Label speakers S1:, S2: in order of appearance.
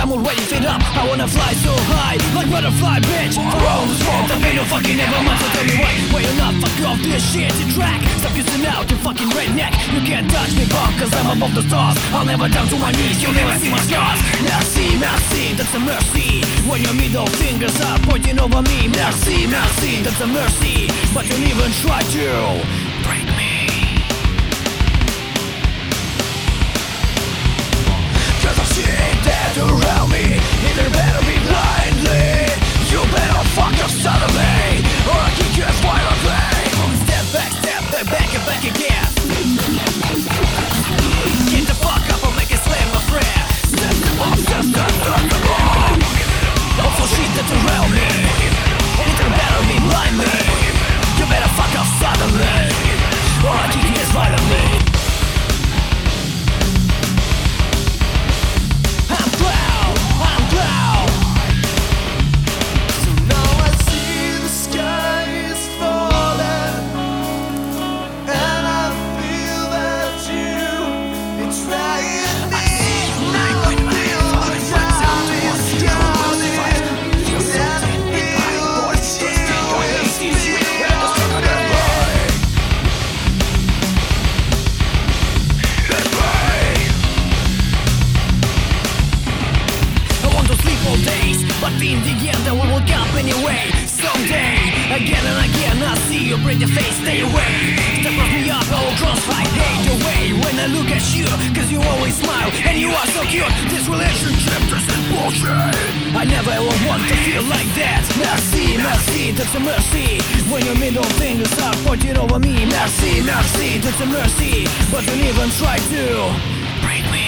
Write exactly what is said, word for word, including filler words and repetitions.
S1: I'm already fed up. I wanna fly so high, like butterfly, bitch. For all this world, there ain't no fucking never mind. So tell me why, why you not fuck off this shit to track. Stop using out your fucking redneck. You can't touch me, punk, cause I'm above the stars. I'll never down to my knees, you'll never see my scars. Merci, merci, that's a mercy. When your middle fingers are pointing over me. Merci, merci, that's a mercy. But you don't even try to break me. Cause I see death around me. Either better be blindly. You better fuck your son of me, or I kick you as violently. Step back, step back, back and back again. Get the fuck up or make it slam my friend. Step, step up, step, step, step, step up. All for shit that's around me. Either better be blindly. You better fuck off suddenly, or I kick you as violently. But in the end I will wake up anyway. Someday, again and again I see you break your face, stay away. Step off me up, I will cross like hate away. When I look at you, cause you always smile and you are so cute. This relationship isn't bullshit. I never ever want to feel like that. Merci, merci, that's a mercy. When your middle fingers are pointing over me. Merci, merci, that's a mercy. But don't even try to break me.